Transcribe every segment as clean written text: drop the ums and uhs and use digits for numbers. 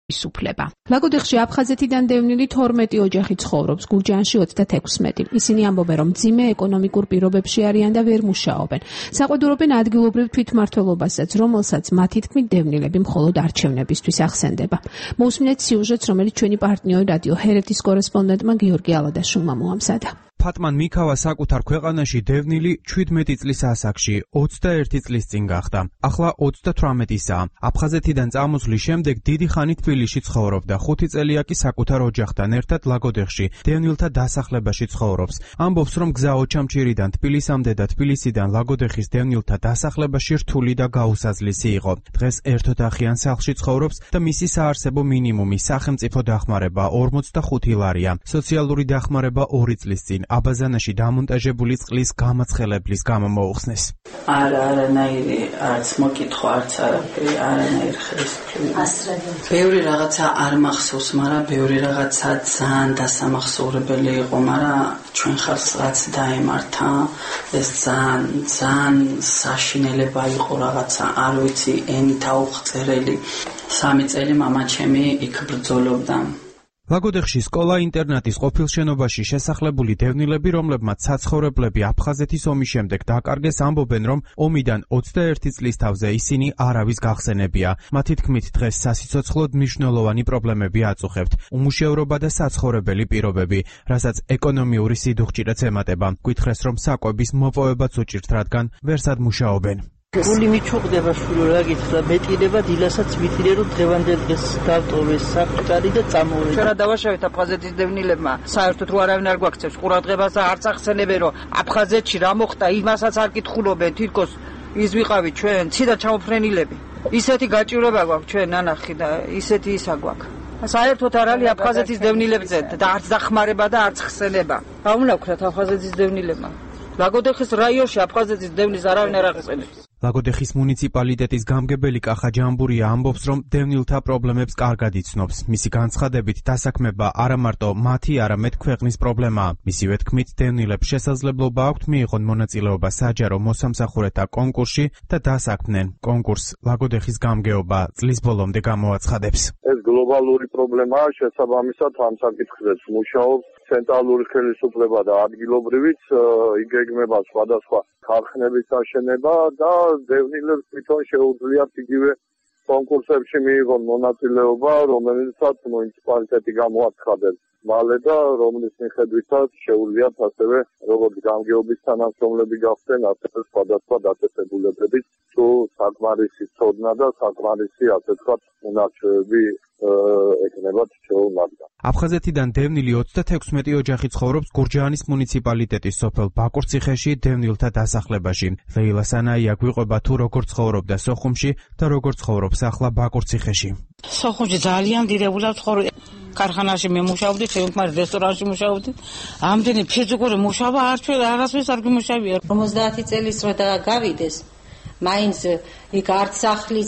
ისუფლება. ლაგოდეხში აფხაზეთიდან დევნილი 12 ოჯახი ცხოვრობს, გურჯაანში 36. ისინი ამბობენ, რომ მძიმე ეკონომიკურ პირობებში არიან და ვერ მუშაობენ. საყვედურობენ ადგილობრივ თვითმმართველობასაც, რომელსაც მათი თქმით დევნილები მხოლოდ არჩევნებისთვის ახსენდება. მოусმინეთ სიუჟეტს, რომელიც ჩვენი პარტნიორი რადიო ჰერეთის კორესპონდენტმა გიორგი ალადაშვილმა მოამზადა. ფატმან მიქავა საკუთარ ქვეყანაში დევნილი 17 წლის ასაკში 21 წლის წინ გახდა. ახლა 38-ისაა. აფხაზეთიდან წამოსვლის შემდეგ დიდი ხანი თბილისში ცხოვრობდა. 5 წელია კი საკუთარ ოჯახთან ერთად ლაგოდეხში დევნილთა დასახლებაში ცხოვრობს. ამბობს, რომ გზა ოჩამჩირიდან თბილისამდე და თბილისიდან ლაგოდეხის დევნილთა დასახლებაში რთული და გაუსაზლისი იყო. დღეს ერთოთახიან სახლში ცხოვრობს და მისი საარსებო მინიმუმი სახელმწიფო დახმარება 45 ლარია. სოციალური დახმარება 2 წლის წინ აბაზანაში დამონტაჟებული წყლის გამაცხელებლის გამო მოუხსნეს. არანაირი არც მოკითხვა, არც არაფერი, არანაირი ხელისუფლება. ბევრი რაღაცა არ მახსოვს, მაგრამ ბევრი რაღაცა ძალიან დასამახსოვრებელი იყო, მაგრამ ჩვენ ხალხს რაც დაემართა, ეს ძალიან საშინელება იყო რაღაცა, არ ვიცი, ენით აუღწერელი. 3 წელი მამა ჩემი იქ ბრძოლობდა. ლაგოდეხში სკოლა-ინტერნატის ყოფილ შენობაში შესახლებული დევნილები, რომლებმაც საცხოვრებლები აფხაზეთის ომის შემდეგ დაკარგეს, ამბობენ, რომ ომიდან 21 წლის თავზე ისინი არავის გახსენებია. მათი თქმით, დღეს სასიცოცხლოდ მნიშვნელოვანი პრობლემები აწუხებთ: უმუშევრობა და საცხოვრებელი პირობები, რასაც ეკონომიური სიდუხჭირეც ემატება. გითხრეს, რომ საკვების მოპოვებაც უჭირთ, რადგან ვერსად მუშაობენ. გული მიჩუღდება შვილო რა გითხრა, მეტირება დილასაც მიტირე რომ დღევანდელ დღეს დავტოვეს საფრთხარი და წამოვედა. ჩვენ დავაშავეთ აფხაზეთის დევნილებმა, საერთოდ რო არავინ არ გვაქცევს ყურადღებას და არც ახსენებენ რომ აფხაზეთში რა მოხდა, იმასაც არ კითხულობენ, თითქოს ის ვიყავით ჩვენ ციდან ჩამოფრენილები. ისეთი გაჭირვება გვაქვს ჩვენ ნანახი და ისეთი ისა გვაქვს. საერთოდ არ არის აფხაზეთის დევნილებზე და არც დახმარება და არც ხსენება. რა უნდა ვქნათ აფხაზეთის დევნილებმა? ლაგოდეხის რაიონში აფხაზეთის დევნის არავინ არ ახსენებს. ლაგოდეხის მუნიციპალიტეტის გამგებელი კახა ჯამბურია ამბობს, რომ დევნილთა პრობლემებს კარგად იცნობს. მისი განცხადებით, დასაქმება არა მარტო მათი, არამედ ქვეყნის პრობლემაა. მისივე თქმით, დევნილებს შესაძლებლობა აქვთ მიიღონ მონაწილეობა საჯარო მოსამსახურეთა კონკურსში და დასაქმდნენ. კონკურსს ლაგოდეხის გამგეობა წლის ბოლომდე გამოაცხადებს. ეს გლობალური პრობლემაა, შესაბამისად ამ საკითხზეც მუშაობს ცენტრალური ხელისუფლება და ადგილობრივიც იგეგმება სხვადასხვა ქარხნების აშენება და დევნილებს თვითონ შეუძლიათ იგივე კონკურსებში მიიღონ მონაწილეობა, რომელსაც მუნიციპალიტეტი გამოაცხადებს მალე და რომლის მიხედვითაც შეუძლიათ ასევე როგორც გამგეობის თანამშრომლები გახდნენ, ასევე სხვადასხვა დაწესებულებების თუ საკმარისი ცოდნა და საკმარისი ასე ვთქვათ უნარჩვევები ეკნებათ შეუძლებლად. აფხაზეთიდან დევნილი 36 ოჯახი ცხოვრობს გურჯაანის მუნიციპალიტეტის სოფელ ბაკურციხეში დევნილთა დასახლებაში. ლეილა სანაია გვიყვება თუ როგორ ცხოვრობდა სოხუმში და როგორ ცხოვრობს ახლა ბაკურციხეში. სოხუმში ძალიან დიდებულად ცხოვრობ. ქარხანაში მე მუშაობდი, შემოქმარ რესტორანში მუშაობდი. ამდენი ფიზიკური მუშაობა არასდროს არ გიმუშავია. 50 წელის რო გავიდეს, მაინც იქ არც სახლიც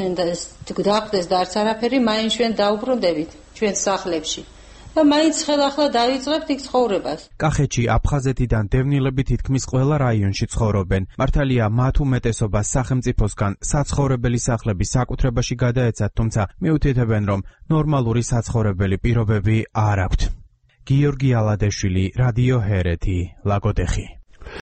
დახვდეს და არც არაფერი, მაინც ჩვენ დაუბრუნდებით ჩვენ სახლებში. და მაინც ხელახლა დავიწყებთ იქ ცხოვრებას. კახეთში აფხაზეთიდან დევნილები თითქმის ყველა რაიონში ცხოვრობენ. მართალია მათ უმეტესობას სახელმწიფოსგან საცხოვრებელი სახლების საკუთრებაში გადაეცათ, თუმცა მიუთითებენ, რომ ნორმალური საცხოვრებელი პირობები არ აქვთ. გიორგი ალადაშვილი, რადიო ჰერეთი, ლაგოდეხი.